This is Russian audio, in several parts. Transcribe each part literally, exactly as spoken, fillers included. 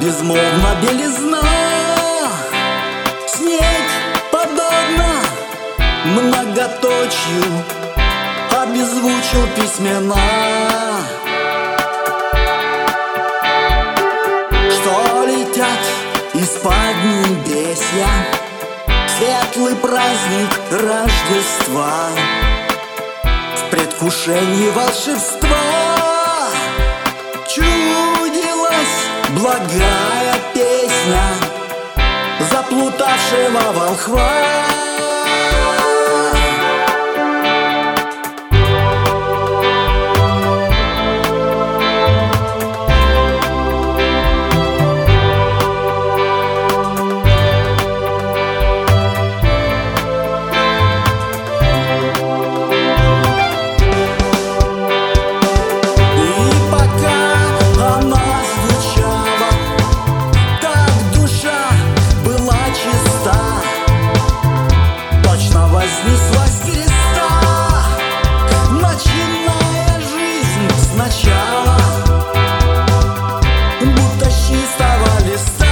безмолвна белизна. Снег подобно многоточию обезвучил письмена, что летят из-под небесья. Светлый праздник Рождества в предвкушении волшебства чудилась благая песня заплутавшего волхва. Вознеслась с креста, начиная жизнь сначала, будто с чистого листа.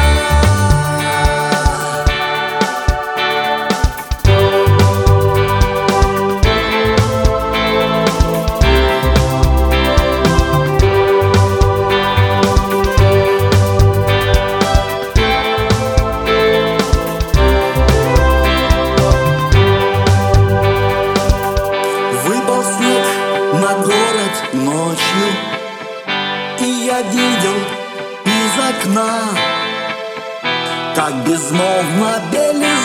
На город ночью, и я видел из окна, как безмолвно белизна